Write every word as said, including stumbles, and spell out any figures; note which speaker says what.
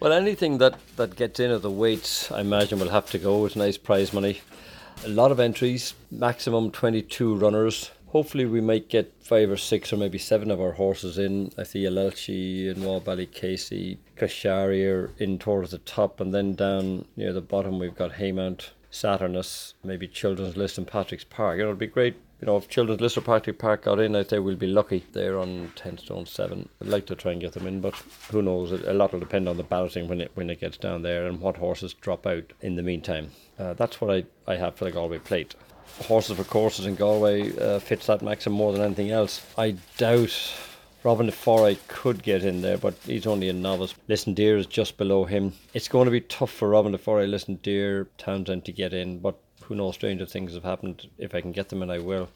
Speaker 1: Well, anything that, that gets in at the weights, I imagine, will have to go with nice prize money. A lot of entries, maximum twenty-two runners. Hopefully we might get five or six or maybe seven of our horses in. I see Alelchi and Wallbally Casey, Kashari are in towards the top, and then down near the bottom we've got Haymount, Saturnus, maybe Children's List and Patrick's Park. You know, it'd be great. You know, if Children's List or Patrick Park got in, I'd say we'll be lucky. They're on ten stone seven. I'd like to try and get them in, but who knows? A lot will depend on the balloting when it when it gets down there and what horses drop out in the meantime. Uh, that's what I, I have for the Galway Plate. Horses for Courses in Galway uh, fits that maxim more than anything else. I doubt Robin de Foray could get in there, but he's only a novice. Listen Deer is just below him. It's going to be tough for Robin de Foray, Listen Deer, Townsend to get in, but who knows, stranger things have happened. If I can get them in, I will.